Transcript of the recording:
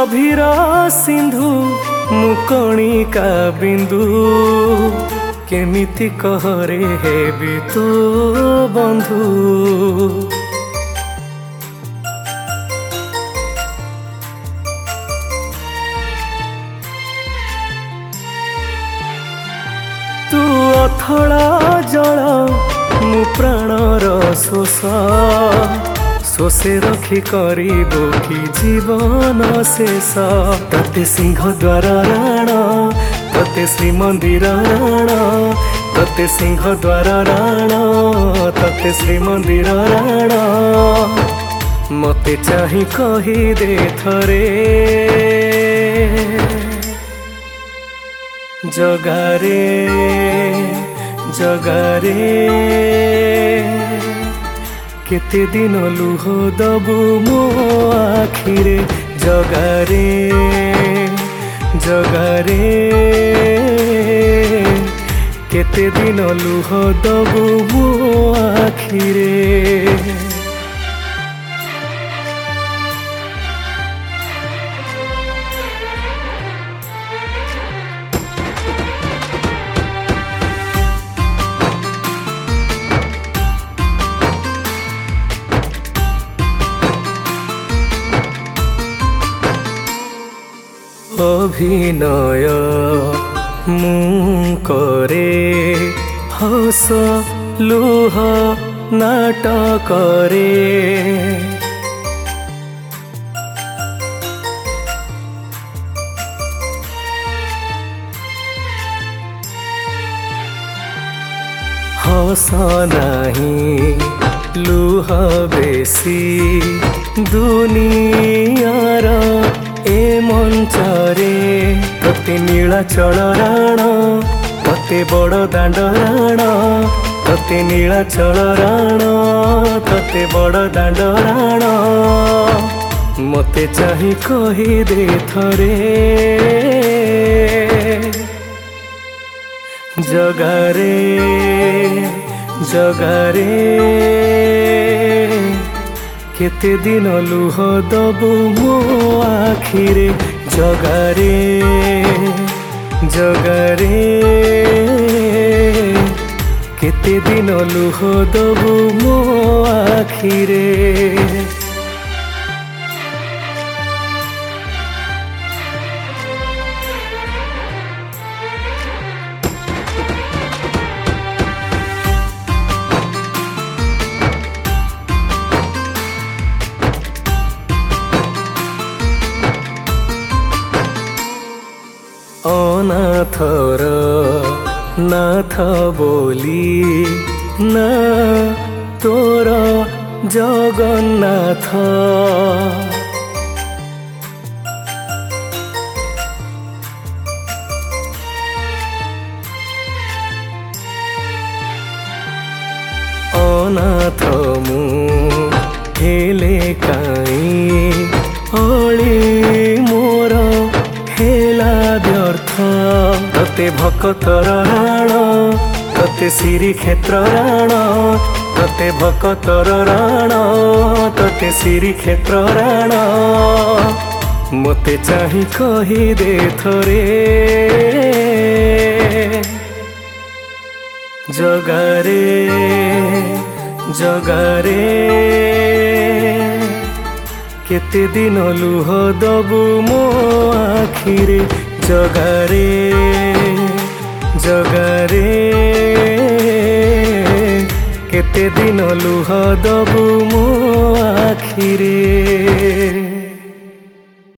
गभीर सिंधु मुकणिका बिंदु केमिति कहरे हेबि तो बंधु। तू अथड़ा जल मु प्राणर शोष शोषे रखी करिबो कि जीवन शेष। तते सिंह द्वार राण तते श्रीमंदिर राण तते सिंह द्वार राण तते श्रीमंदिर राण मते चाही कही दे थरे जगारे जगारे केते दिन लुह दबु मो आखिरे जगारे जगारे केते दिन लुह दबु मो आखिरे। अभिनय मु करे हस लुह नाटक रे हस नाही लुह बेसी दुनियार ए मंचरे तते नीलाचल राण तते बड़ दांड राण तते नीलाचल राण तते बड़ दांड राण मते चाही कही दे थरे जगारे जगारे केते दिन लुह दबु मो आखिरे जगारे जगारे केते दिन लुह दबु मो आखिरे। अनाथर नाथ बोली ना तोर जगन्नाथ अनाथ मु हेले काई अली मोर हेला व्यर्थ तते भकतर राण तते श्री क्षेत्र राण तते भकतर राण तते श्री क्षेत्र राण मते चाही कही दे थरे जगारे जगारे केते दिन लुह दबु मो आखिरे जगारे जगारे केते दिन लुह दबु मो आखिरे।